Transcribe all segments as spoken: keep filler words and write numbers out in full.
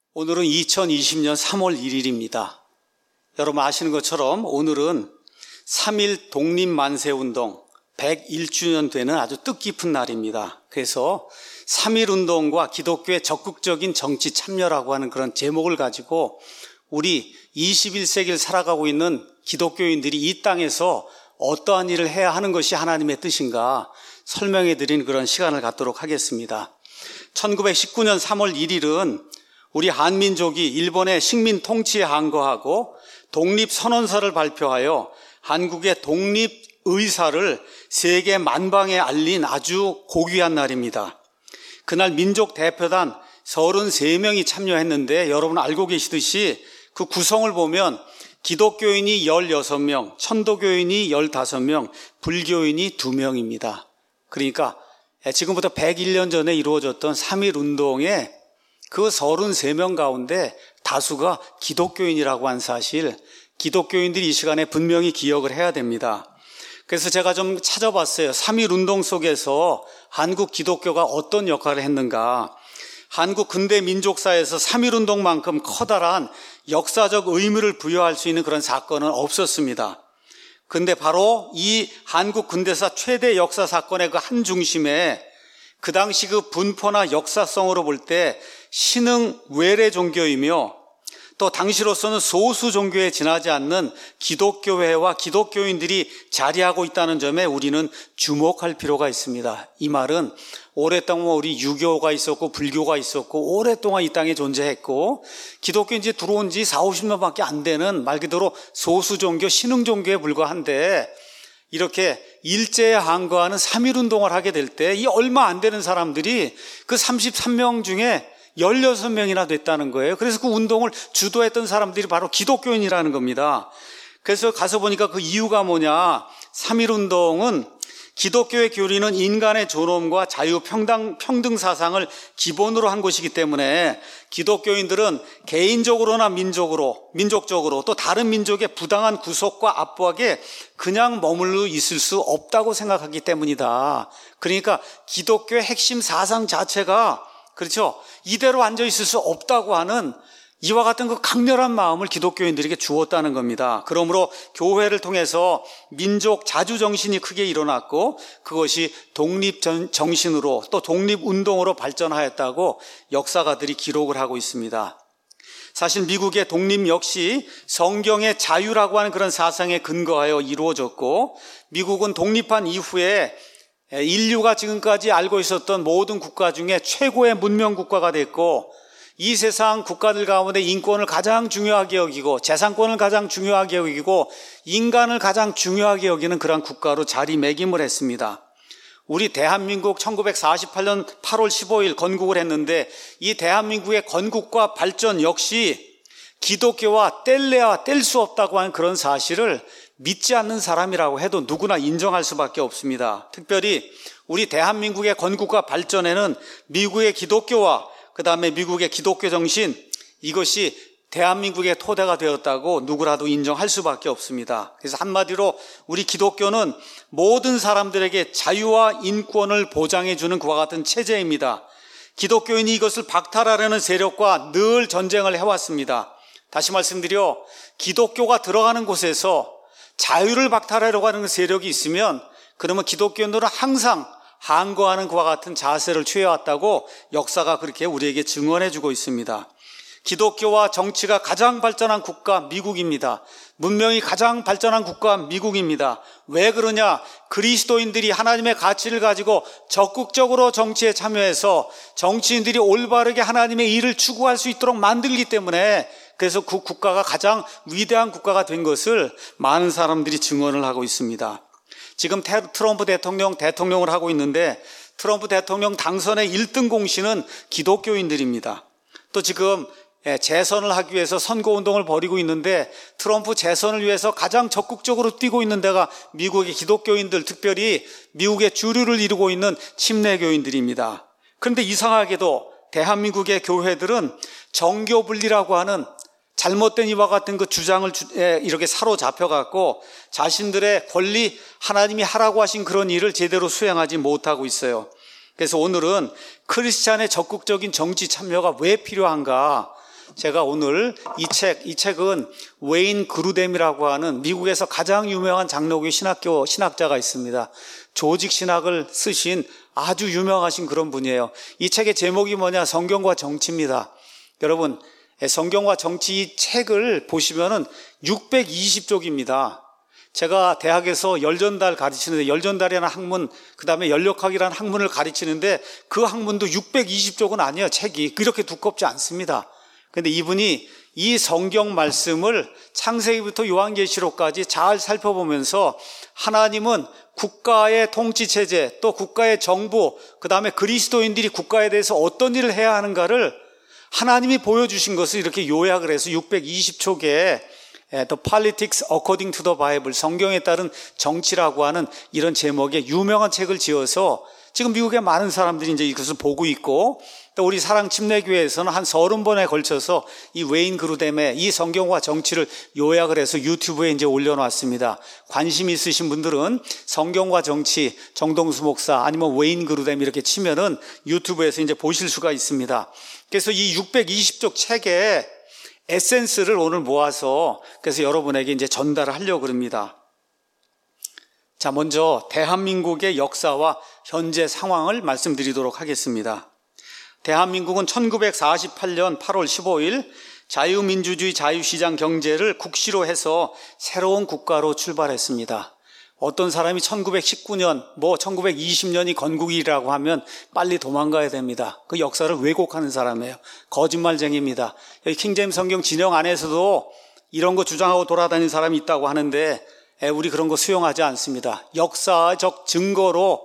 오늘은 이천이십 년 삼월 일일입니다. 여러분 아시는 것처럼 오늘은 삼일 독립만세운동 백일 주년 되는 아주 뜻깊은 날입니다. 그래서 삼일 운동과 기독교의 적극적인 정치 참여라고 하는 그런 제목을 가지고 우리 이십일 세기를 살아가고 있는 기독교인들이 이 땅에서 어떠한 일을 해야 하는 것이 하나님의 뜻인가 설명해 드린 그런 시간을 갖도록 하겠습니다. 천구백십구 년 삼월 일일은 우리 한민족이 일본의 식민 통치에 항거하고 독립선언서를 발표하여 한국의 독립 의사를 세계 만방에 알린 아주 고귀한 날입니다. 그날 민족 대표단 서른세 명이 참여했는데 여러분 알고 계시듯이 그 구성을 보면 기독교인이 열여섯 명, 천도교인이 열다섯 명, 불교인이 두 명입니다. 그러니까 지금부터 백일 년 전에 이루어졌던 삼일 운동에 그 서른세 명 가운데 다수가 기독교인이라고 한 사실, 기독교인들이 이 시간에 분명히 기억을 해야 됩니다. 그래서 제가 좀 찾아봤어요. 삼일 운동 속에서 한국 기독교가 어떤 역할을 했는가. 한국 근대 민족사에서 삼일 운동만큼 커다란 역사적 의미를 부여할 수 있는 그런 사건은 없었습니다. 근데 바로 이 한국 근대사 최대 역사 사건의 그 한 중심에 그 당시 그 분포나 역사성으로 볼 때 신흥 외래 종교이며 또 당시로서는 소수 종교에 지나지 않는 기독교회와 기독교인들이 자리하고 있다는 점에 우리는 주목할 필요가 있습니다. 이 말은 오랫동안 우리 유교가 있었고 불교가 있었고 오랫동안 이 땅에 존재했고 기독교인지 들어온 지 사오십 년밖에 안 되는 말 그대로 소수 종교, 신흥 종교에 불과한데 이렇게 일제에 항거하는 삼일 운동을 하게 될 때 이 얼마 안 되는 사람들이 그 삼십삼 명 중에 열여섯 명이나 됐다는 거예요. 그래서 그 운동을 주도했던 사람들이 바로 기독교인이라는 겁니다. 그래서 가서 보니까 그 이유가 뭐냐. 삼일 운동은 기독교의 교리는 인간의 존엄과 자유, 평등, 평등 사상을 기본으로 한 것이기 때문에 기독교인들은 개인적으로나 민족으로, 민족적으로 또 다른 민족의 부당한 구속과 압박에 그냥 머물러 있을 수 없다고 생각하기 때문이다. 그러니까 기독교의 핵심 사상 자체가 그렇죠. 이대로 앉아 있을 수 없다고 하는 이와 같은 그 강렬한 마음을 기독교인들에게 주었다는 겁니다. 그러므로 교회를 통해서 민족 자주정신이 크게 일어났고 그것이 독립정신으로 또 독립운동으로 발전하였다고 역사가들이 기록을 하고 있습니다. 사실 미국의 독립 역시 성경의 자유라고 하는 그런 사상에 근거하여 이루어졌고 미국은 독립한 이후에 인류가 지금까지 알고 있었던 모든 국가 중에 최고의 문명 국가가 됐고 이 세상 국가들 가운데 인권을 가장 중요하게 여기고 재산권을 가장 중요하게 여기고 인간을 가장 중요하게 여기는 그런 국가로 자리매김을 했습니다. 우리 대한민국 천구백사십팔 년 팔월 십오일 건국을 했는데 이 대한민국의 건국과 발전 역시 기독교와 뗄래야 뗄 수 없다고 하는 그런 사실을 믿지 않는 사람이라고 해도 누구나 인정할 수밖에 없습니다. 특별히 우리 대한민국의 건국과 발전에는 미국의 기독교와 그 다음에 미국의 기독교 정신 이것이 대한민국의 토대가 되었다고 누구라도 인정할 수밖에 없습니다. 그래서 한마디로 우리 기독교는 모든 사람들에게 자유와 인권을 보장해 주는 그와 같은 체제입니다. 기독교인이 이것을 박탈하려는 세력과 늘 전쟁을 해왔습니다. 다시 말씀드려 기독교가 들어가는 곳에서 자유를 박탈하려고 하는 세력이 있으면 그러면 기독교인들은 항상 항거하는 그와 같은 자세를 취해왔다고 역사가 그렇게 우리에게 증언해주고 있습니다. 기독교와 정치가 가장 발전한 국가 미국입니다. 문명이 가장 발전한 국가 미국입니다. 왜 그러냐? 그리스도인들이 하나님의 가치를 가지고 적극적으로 정치에 참여해서 정치인들이 올바르게 하나님의 일을 추구할 수 있도록 만들기 때문에 그래서 그 국가가 가장 위대한 국가가 된 것을 많은 사람들이 증언을 하고 있습니다. 지금 트럼프 대통령 대통령을 하고 있는데 트럼프 대통령 당선의 일 등 공신은 기독교인들입니다. 또 지금 재선을 하기 위해서 선거운동을 벌이고 있는데 트럼프 재선을 위해서 가장 적극적으로 뛰고 있는 데가 미국의 기독교인들, 특별히 미국의 주류를 이루고 있는 침례교인들입니다. 그런데 이상하게도 대한민국의 교회들은 정교분리라고 하는 잘못된 이와 같은 그 주장을 이렇게 사로잡혀갖고 자신들의 권리, 하나님이 하라고 하신 그런 일을 제대로 수행하지 못하고 있어요. 그래서 오늘은 크리스찬의 적극적인 정치 참여가 왜 필요한가? 제가 오늘 이 책, 이 책은 웨인 그루뎀이라고 하는 미국에서 가장 유명한 장로교 신학교 신학자가 있습니다. 조직 신학을 쓰신 아주 유명하신 그런 분이에요. 이 책의 제목이 뭐냐? 성경과 정치입니다. 여러분, 성경과 정치 이 책을 보시면은 육백이십 쪽입니다. 제가 대학에서 열전달 가르치는데, 열전달이라는 학문, 그 다음에 연력학이라는 학문을 가르치는데 그 학문도 육백이십 쪽은 아니에요. 책이 그렇게 두껍지 않습니다. 그런데 이분이 이 성경 말씀을 창세기부터 요한계시록까지 잘 살펴보면서 하나님은 국가의 통치체제, 또 국가의 정부, 그 다음에 그리스도인들이 국가에 대해서 어떤 일을 해야 하는가를 하나님이 보여주신 것을 이렇게 요약을 해서 육백이십 쪽에 The Politics According to the Bible, 성경에 따른 정치라고 하는 이런 제목의 유명한 책을 지어서 지금 미국의 많은 사람들이 이제 이것을 보고 있고, 또 우리 사랑침례교회에서는 한 서른 번에 걸쳐서 이 웨인 그루뎀의 이 성경과 정치를 요약을 해서 유튜브에 이제 올려놨습니다. 관심 있으신 분들은 성경과 정치, 정동수 목사 아니면 웨인 그루뎀 이렇게 치면은 유튜브에서 이제 보실 수가 있습니다. 그래서 이 육백이십 쪽 책에 에센스를 오늘 모아서 그래서 여러분에게 이제 전달을 하려고 합니다. 자, 먼저 대한민국의 역사와 현재 상황을 말씀드리도록 하겠습니다. 대한민국은 천구백사십팔 년 팔월 십오일 자유민주주의 자유시장 경제를 국시로 해서 새로운 국가로 출발했습니다. 어떤 사람이 천구백십구 년, 뭐 천구백이십 년이 건국이라고 하면 빨리 도망가야 됩니다. 그 역사를 왜곡하는 사람이에요. 거짓말쟁이입니다. 여기 킹제임스 성경 진영 안에서도 이런 거 주장하고 돌아다니는 사람이 있다고 하는데 우리 그런 거 수용하지 않습니다. 역사적 증거로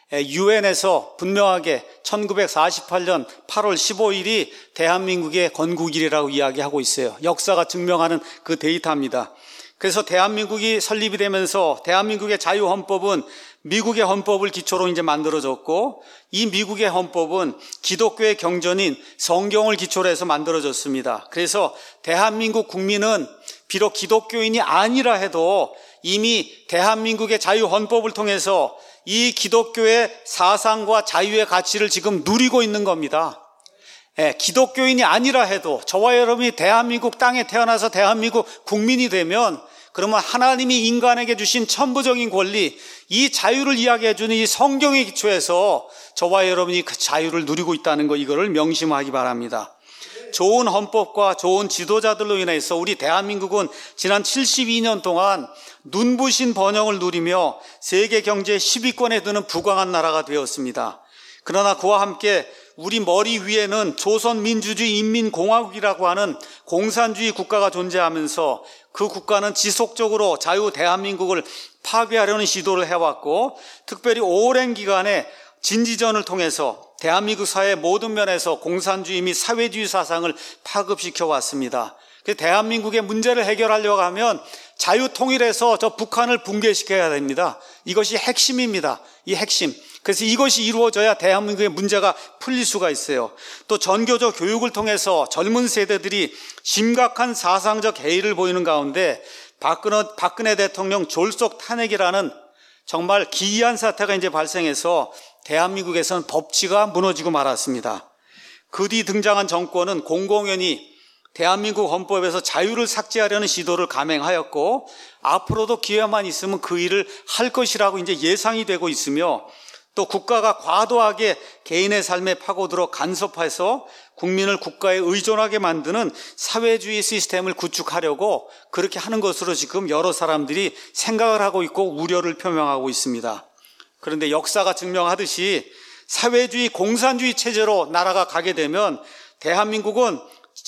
유엔에서 분명하게 천구백사십팔 년 팔월 십오일이 대한민국의 건국일이라고 이야기하고 있어요. 역사가 증명하는 그 데이터입니다. 그래서 대한민국이 설립이 되면서 대한민국의 자유헌법은 미국의 헌법을 기초로 이제 만들어졌고, 이 미국의 헌법은 기독교의 경전인 성경을 기초로 해서 만들어졌습니다. 그래서 대한민국 국민은 비록 기독교인이 아니라 해도 이미 대한민국의 자유헌법을 통해서 이 기독교의 사상과 자유의 가치를 지금 누리고 있는 겁니다. 예, 기독교인이 아니라 해도 저와 여러분이 대한민국 땅에 태어나서 대한민국 국민이 되면 그러면 하나님이 인간에게 주신 천부적인 권리, 이 자유를 이야기해 주는 이 성경에 기초해서 저와 여러분이 그 자유를 누리고 있다는 거, 이거를 명심하기 바랍니다. 좋은 헌법과 좋은 지도자들로 인해서 우리 대한민국은 지난 칠십이 년 동안 눈부신 번영을 누리며 세계 경제 십 위권에 드는 부강한 나라가 되었습니다. 그러나 그와 함께 우리 머리 위에는 조선민주주의 인민공화국이라고 하는 공산주의 국가가 존재하면서 그 국가는 지속적으로 자유 대한민국을 파괴하려는 시도를 해왔고, 특별히 오랜 기간에 진지전을 통해서 대한민국 사회 모든 면에서 공산주의 및 사회주의 사상을 파급시켜 왔습니다. 대한민국의 문제를 해결하려고 하면 자유통일해서 저 북한을 붕괴시켜야 됩니다. 이것이 핵심입니다. 이 핵심. 그래서 이것이 이루어져야 대한민국의 문제가 풀릴 수가 있어요. 또 전교조 교육을 통해서 젊은 세대들이 심각한 사상적 해이를 보이는 가운데 박근혜, 박근혜 대통령 졸속 탄핵이라는 정말 기이한 사태가 이제 발생해서 대한민국에서는 법치가 무너지고 말았습니다. 그 뒤 등장한 정권은 공공연히 대한민국 헌법에서 자유를 삭제하려는 시도를 감행하였고, 앞으로도 기회만 있으면 그 일을 할 것이라고 이제 예상이 되고 있으며, 또 국가가 과도하게 개인의 삶에 파고들어 간섭해서 국민을 국가에 의존하게 만드는 사회주의 시스템을 구축하려고 그렇게 하는 것으로 지금 여러 사람들이 생각을 하고 있고 우려를 표명하고 있습니다. 그런데 역사가 증명하듯이 사회주의 공산주의 체제로 나라가 가게 되면 대한민국은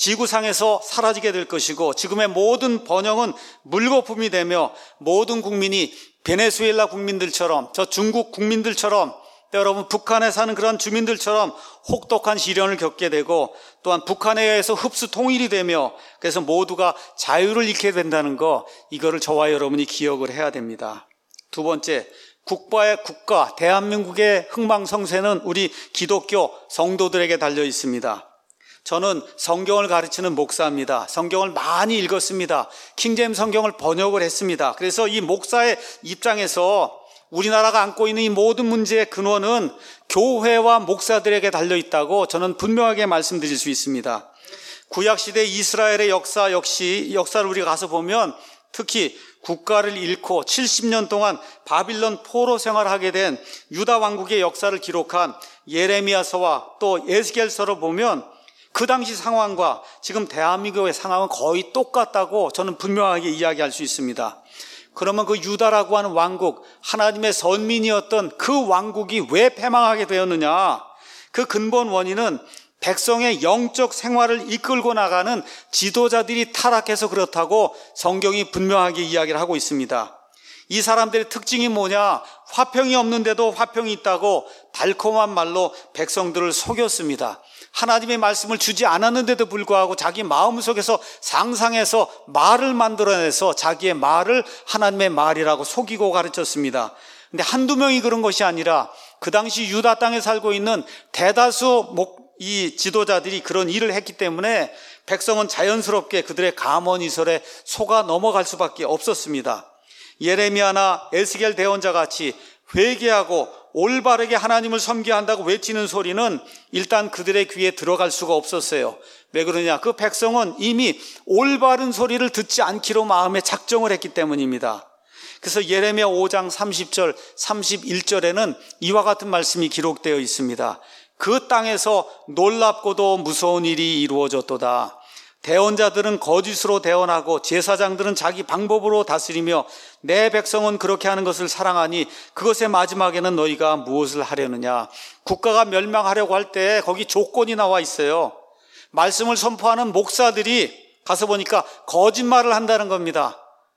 지구상에서 사라지게 될 것이고, 지금의 모든 번영은 물거품이 되며 모든 국민이 베네수엘라 국민들처럼, 저 중국 국민들처럼, 또 여러분 북한에 사는 그런 주민들처럼 혹독한 시련을 겪게 되고, 또한 북한에 의해서 흡수 통일이 되며, 그래서 모두가 자유를 잃게 된다는 거, 이거를 저와 여러분이 기억을 해야 됩니다. 두 번째, 국가의 국가, 대한민국의 흥망성쇠는 우리 기독교 성도들에게 달려 있습니다. 저는 성경을 가르치는 목사입니다. 성경을 많이 읽었습니다. 킹제임스 성경을 번역을 했습니다. 그래서 이 목사의 입장에서 우리나라가 안고 있는 이 모든 문제의 근원은 교회와 목사들에게 달려 있다고 저는 분명하게 말씀드릴 수 있습니다. 구약시대 이스라엘의 역사 역시 역사를 우리가 가서 보면 특히 국가를 잃고 칠십 년 동안 바빌론 포로 생활하게 된 유다 왕국의 역사를 기록한 예레미야서와 또 에스겔서를 보면 그 당시 상황과 지금 대한민국의 상황은 거의 똑같다고 저는 분명하게 이야기할 수 있습니다. 그러면 그 유다라고 하는 왕국, 하나님의 선민이었던 그 왕국이 왜 패망하게 되었느냐? 그 근본 원인은 백성의 영적 생활을 이끌고 나가는 지도자들이 타락해서 그렇다고 성경이 분명하게 이야기를 하고 있습니다. 이 사람들의 특징이 뭐냐? 화평이 없는데도 화평이 있다고 달콤한 말로 백성들을 속였습니다. 하나님의 말씀을 주지 않았는데도 불구하고 자기 마음속에서 상상해서 말을 만들어내서 자기의 말을 하나님의 말이라고 속이고 가르쳤습니다. 근데 한두 명이 그런 것이 아니라 그 당시 유다 땅에 살고 있는 대다수 목 이 지도자들이 그런 일을 했기 때문에 백성은 자연스럽게 그들의 감언이설에 속아 넘어갈 수밖에 없었습니다. 예레미야나 에스겔 대언자 같이 회개하고 올바르게 하나님을 섬겨한다고 외치는 소리는 일단 그들의 귀에 들어갈 수가 없었어요. 왜 그러냐? 그 백성은 이미 올바른 소리를 듣지 않기로 마음에 작정을 했기 때문입니다. 그래서 예레미야 오 장 삼십 절 삼십일 절에는 이와 같은 말씀이 기록되어 있습니다. 그 땅에서 놀랍고도 무서운 일이 이루어졌도다. 대언자들은 거짓으로 대언하고 제사장들은 자기 방법으로 다스리며 내 백성은 그렇게 하는 것을 사랑하니 그것의 마지막에는 너희가 무엇을 하려느냐? 국가가 멸망하려고 할 때 거기 조건이 나와 있어요. 말씀을 선포하는 목사들이 가서 보니까 거짓말을 한다는 겁니다.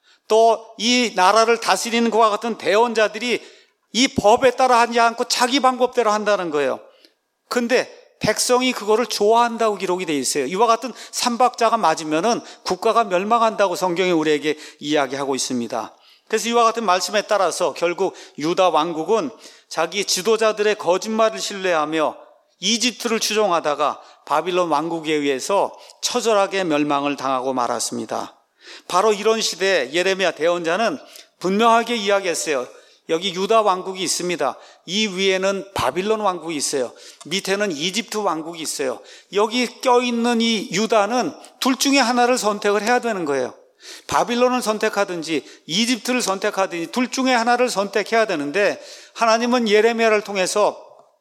또 이 나라를 다스리는 것과 같은 대언자들이 이 법에 따라 하지 않고 자기 방법대로 한다는 거예요. 근데 백성이 그거를 좋아한다고 기록이 되어 있어요. 이와 같은 삼박자가 맞으면은 국가가 멸망한다고 성경이 우리에게 이야기하고 있습니다. 그래서 이와 같은 말씀에 따라서 결국 유다 왕국은 자기 지도자들의 거짓말을 신뢰하며 이집트를 추종하다가 바빌론 왕국에 의해서 처절하게 멸망을 당하고 말았습니다. 바로 이런 시대에 예레미야 대언자는 분명하게 이야기했어요. 여기 유다 왕국이 있습니다. 이 위에는 바빌론 왕국이 있어요. 밑에는 이집트 왕국이 있어요. 여기 껴있는 이 유다는 둘 중에 하나를 선택을 해야 되는 거예요. 바빌론을 선택하든지 이집트를 선택하든지 둘 중에 하나를 선택해야 되는데 하나님은 예레미야를 통해서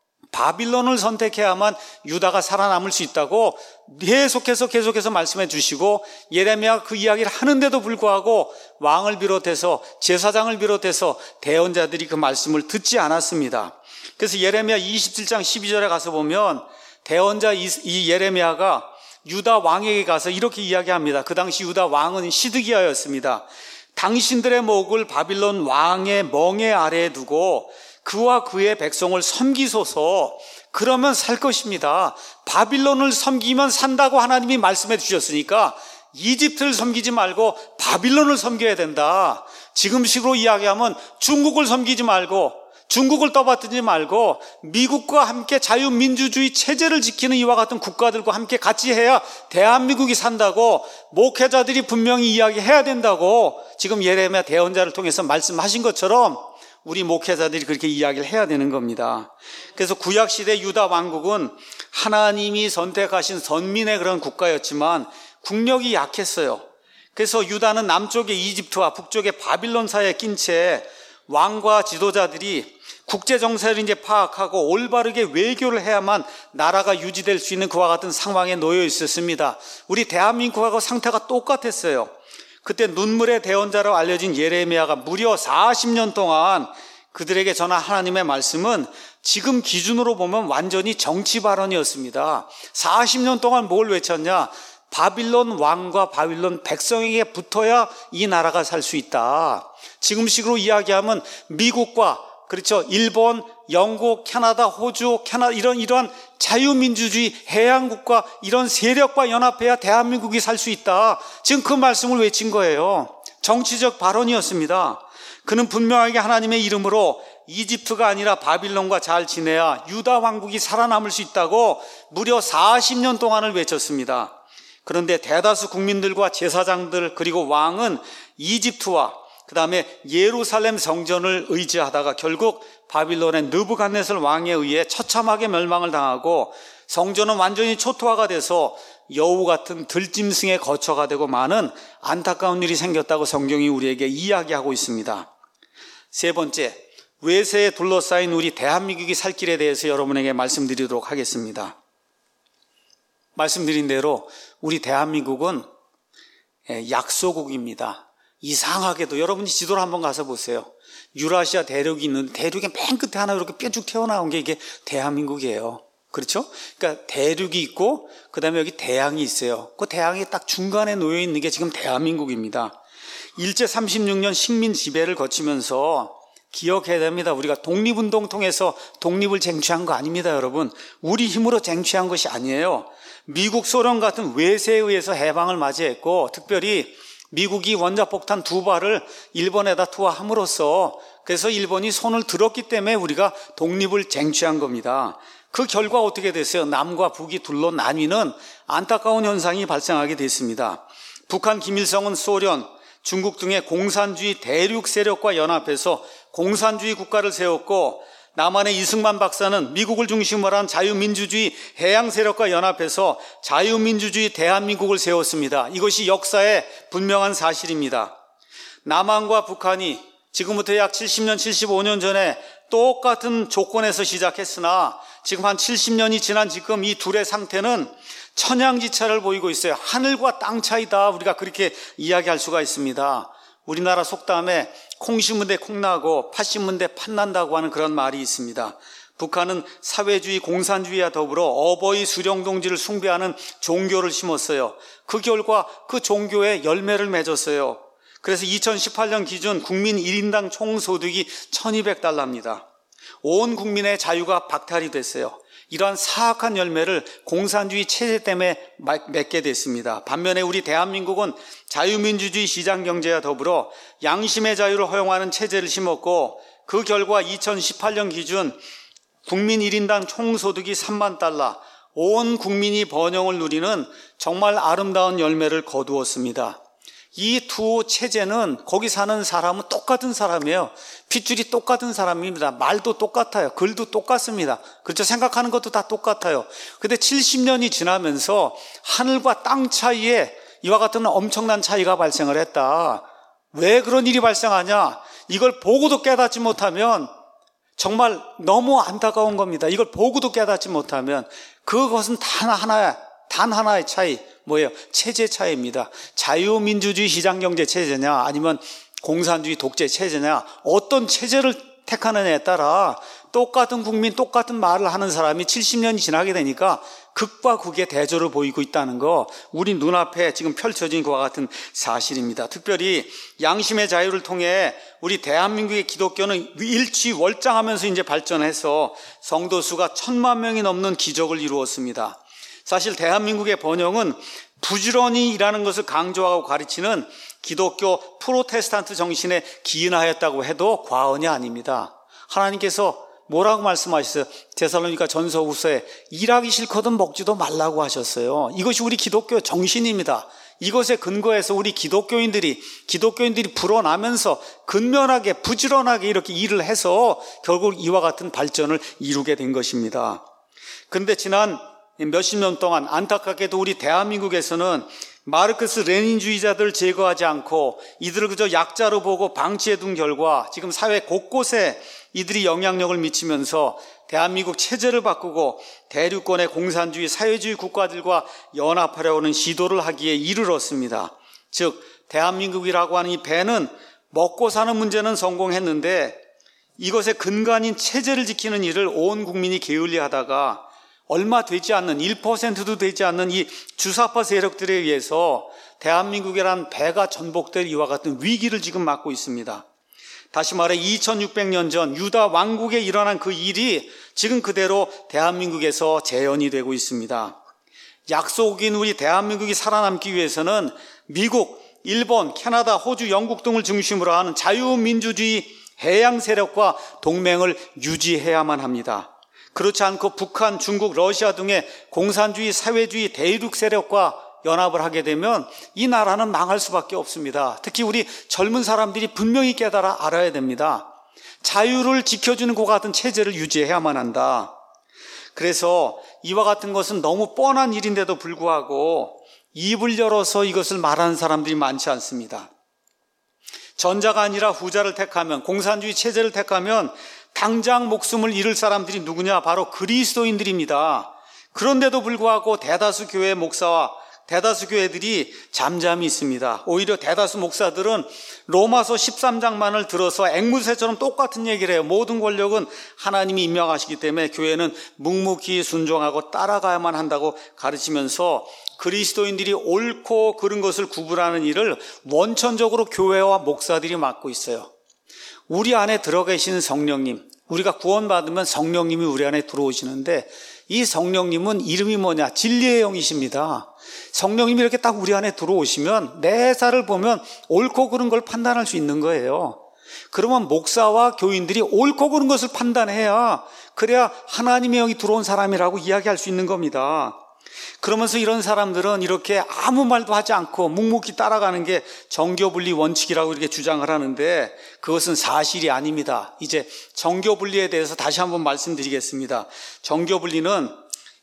바빌론을 선택해야만 유다가 살아남을 수 있다고 계속해서 계속해서 말씀해 주시고 예레미야가 그 이야기를 하는데도 불구하고 왕을 비롯해서 제사장을 비롯해서 대언자들이 그 말씀을 듣지 않았습니다. 그래서 예레미야 이십칠 장 십이 절에 가서 보면 대언자 이 예레미야가 유다 왕에게 가서 이렇게 이야기합니다. 그 당시 유다 왕은 시드기야였습니다. 당신들의 목을 바빌론 왕의 멍에 아래에 두고 그와 그의 백성을 섬기소서. 그러면 살 것입니다. 바빌론을 섬기면 산다고 하나님이 말씀해 주셨으니까 이집트를 섬기지 말고 바빌론을 섬겨야 된다. 지금식으로 이야기하면 중국을 섬기지 말고 중국을 떠받들지 말고 미국과 함께 자유민주주의 체제를 지키는 이와 같은 국가들과 함께 같이 해야 대한민국이 산다고 목회자들이 분명히 이야기해야 된다고 지금 예레미야 대언자를 통해서 말씀하신 것처럼 우리 목회자들이 그렇게 이야기를 해야 되는 겁니다. 그래서 구약시대 유다 왕국은 하나님이 선택하신 선민의 그런 국가였지만 국력이 약했어요. 그래서 유다는 남쪽의 이집트와 북쪽의 바빌론 사이에 낀 채 왕과 지도자들이 국제정세를 이제 파악하고 올바르게 외교를 해야만 나라가 유지될 수 있는 그와 같은 상황에 놓여 있었습니다. 우리 대한민국하고 상태가 똑같았어요. 그때 눈물의 대언자로 알려진 예레미야가 무려 사십 년 동안 그들에게 전한 하나님의 말씀은 지금 기준으로 보면 완전히 정치 발언이었습니다. 사십 년 동안 뭘 외쳤냐? 바빌론 왕과 바빌론 백성에게 붙어야 이 나라가 살 수 있다. 지금식으로 이야기하면 미국과 그렇죠. 일본, 영국, 캐나다, 호주, 캐나다 이런 이러한 자유민주주의 해양국가 이런 세력과 연합해야 대한민국이 살 수 있다. 지금 그 말씀을 외친 거예요. 정치적 발언이었습니다. 그는 분명하게 하나님의 이름으로 이집트가 아니라 바빌론과 잘 지내야 유다 왕국이 살아남을 수 있다고 무려 사십 년 동안을 외쳤습니다. 그런데 대다수 국민들과 제사장들 그리고 왕은 이집트와 그 다음에 예루살렘 성전을 의지하다가 결국 바빌론의 느부갓네살 왕에 의해 처참하게 멸망을 당하고 성전은 완전히 초토화가 돼서 여우 같은 들짐승의 거처가 되고 많은 안타까운 일이 생겼다고 성경이 우리에게 이야기하고 있습니다. 세 번째, 외세에 둘러싸인 우리 대한민국이 살 길에 대해서 여러분에게 말씀드리도록 하겠습니다. 말씀드린 대로 우리 대한민국은 약소국입니다. 이상하게도 여러분이 지도를 한번 가서 보세요. 유라시아 대륙이 있는 대륙의 맨 끝에 하나 이렇게 뾰쭉 튀어나온 게 이게 대한민국이에요. 그렇죠? 그러니까 대륙이 있고 그 다음에 여기 대양이 있어요. 그 대양이 딱 중간에 놓여 있는 게 지금 대한민국입니다. 일제 삼십육 년 식민 지배를 거치면서 기억해야 됩니다. 우리가 독립운동 통해서 독립을 쟁취한 거 아닙니다, 여러분. 우리 힘으로 쟁취한 것이 아니에요. 미국, 소련 같은 외세에 의해서 해방을 맞이했고, 특별히 미국이 원자폭탄 두 발을 일본에다 투하함으로써 그래서 일본이 손을 들었기 때문에 우리가 독립을 쟁취한 겁니다. 그 결과 어떻게 됐어요? 남과 북이 둘로 나뉘는 안타까운 현상이 발생하게 됐습니다. 북한 김일성은 소련, 중국 등의 공산주의 대륙 세력과 연합해서 공산주의 국가를 세웠고, 남한의 이승만 박사는 미국을 중심으로 한 자유민주주의 해양 세력과 연합해서 자유민주주의 대한민국을 세웠습니다. 이것이 역사의 분명한 사실입니다. 남한과 북한이 지금부터 약 칠십 년, 칠십오 년 전에 똑같은 조건에서 시작했으나 지금 한 칠십 년이 지난 지금 이 둘의 상태는 천양지차를 보이고 있어요. 하늘과 땅 차이다. 우리가 그렇게 이야기할 수가 있습니다. 우리나라 속담에 콩 심은 데 콩나고 팥 심은 데 팥난다고 하는 그런 말이 있습니다. 북한은 사회주의 공산주의와 더불어 어버이 수령동지를 숭배하는 종교를 심었어요. 그 결과 그 종교에 열매를 맺었어요. 그래서 이천십팔 년 기준 국민 일 인당 총소득이 천이백 달러입니다. 온 국민의 자유가 박탈이 됐어요. 이러한 사악한 열매를 공산주의 체제 때문에 맺게 됐습니다. 반면에 우리 대한민국은 자유민주주의 시장경제와 더불어 양심의 자유를 허용하는 체제를 심었고, 그 결과 이천십팔 년 기준 국민 일 인당 총소득이 삼만 달러, 온 국민이 번영을 누리는 정말 아름다운 열매를 거두었습니다. 이 두 체제는 거기 사는 사람은 똑같은 사람이에요. 핏줄이 똑같은 사람입니다. 말도 똑같아요. 글도 똑같습니다. 그렇죠? 생각하는 것도 다 똑같아요. 근데 칠십 년이 지나면서 하늘과 땅 차이에 이와 같은 엄청난 차이가 발생을 했다. 왜 그런 일이 발생하냐? 이걸 보고도 깨닫지 못하면 정말 너무 안타까운 겁니다. 이걸 보고도 깨닫지 못하면 그것은 단 하나의, 단 하나의 차이. 뭐예요? 체제 차이입니다. 자유민주주의 시장경제 체제냐 아니면 공산주의 독재 체제냐, 어떤 체제를 택하느냐에 따라 똑같은 국민, 똑같은 말을 하는 사람이 칠십 년이 지나게 되니까 극과 극의 대조를 보이고 있다는 거, 우리 눈앞에 지금 펼쳐진 것과 같은 사실입니다. 특별히 양심의 자유를 통해 우리 대한민국의 기독교는 일취월장하면서 이제 발전해서 성도 수가 천만 명이 넘는 기적을 이루었습니다. 사실 대한민국의 번영은 부지런히 일하는 것을 강조하고 가르치는 기독교 프로테스탄트 정신에 기인하였다고 해도 과언이 아닙니다. 하나님께서 뭐라고 말씀하셨어요? 데살로니가 전서 후서에 일하기 싫거든 먹지도 말라고 하셨어요. 이것이 우리 기독교 정신입니다. 이것에 근거해서 우리 기독교인들이 기독교인들이 불어나면서 근면하게 부지런하게 이렇게 일을 해서 결국 이와 같은 발전을 이루게 된 것입니다. 그런데 지난 몇십 년 동안 안타깝게도 우리 대한민국에서는 마르크스 레닌주의자들을 제거하지 않고 이들을 그저 약자로 보고 방치해둔 결과 지금 사회 곳곳에 이들이 영향력을 미치면서 대한민국 체제를 바꾸고 대륙권의 공산주의 사회주의 국가들과 연합하려는 시도를 하기에 이르렀습니다. 즉 대한민국이라고 하는 이 배는 먹고 사는 문제는 성공했는데 이것의 근간인 체제를 지키는 일을 온 국민이 게을리하다가 얼마 되지 않는 일 퍼센트도 되지 않는 이 주사파 세력들에 의해서 대한민국이란 배가 전복될 이와 같은 위기를 지금 맞고 있습니다. 다시 말해 이천육백 년 전 유다 왕국에 일어난 그 일이 지금 그대로 대한민국에서 재현이 되고 있습니다. 약속인 우리 대한민국이 살아남기 위해서는 미국, 일본, 캐나다, 호주, 영국 등을 중심으로 하는 자유민주주의 해양 세력과 동맹을 유지해야만 합니다. 그렇지 않고 북한, 중국, 러시아 등의 공산주의, 사회주의 대륙 세력과 연합을 하게 되면 이 나라는 망할 수밖에 없습니다. 특히 우리 젊은 사람들이 분명히 깨달아 알아야 됩니다. 자유를 지켜주는 것 같은 체제를 유지해야만 한다. 그래서 이와 같은 것은 너무 뻔한 일인데도 불구하고 입을 열어서 이것을 말하는 사람들이 많지 않습니다. 전자가 아니라 후자를 택하면, 공산주의 체제를 택하면 당장 목숨을 잃을 사람들이 누구냐? 바로 그리스도인들입니다. 그런데도 불구하고 대다수 교회 목사와 대다수 교회들이 잠잠히 있습니다. 오히려 대다수 목사들은 로마서 십삼 장만을 들어서 앵무새처럼 똑같은 얘기를 해요. 모든 권력은 하나님이 임명하시기 때문에 교회는 묵묵히 순종하고 따라가야만 한다고 가르치면서 그리스도인들이 옳고 그른 것을 구분하는 일을 원천적으로 교회와 목사들이 맡고 있어요. 우리 안에 들어 계신 성령님, 우리가 구원받으면 성령님이 우리 안에 들어오시는데 이 성령님은 이름이 뭐냐? 진리의 영이십니다. 성령님이 이렇게 딱 우리 안에 들어오시면 내 살을 보면 옳고 그른 걸 판단할 수 있는 거예요. 그러면 목사와 교인들이 옳고 그른 것을 판단해야, 그래야 하나님의 영이 들어온 사람이라고 이야기할 수 있는 겁니다. 그러면서 이런 사람들은 이렇게 아무 말도 하지 않고 묵묵히 따라가는 게 정교분리 원칙이라고 이렇게 주장을 하는데 그것은 사실이 아닙니다. 이제 정교분리에 대해서 다시 한번 말씀드리겠습니다. 정교분리는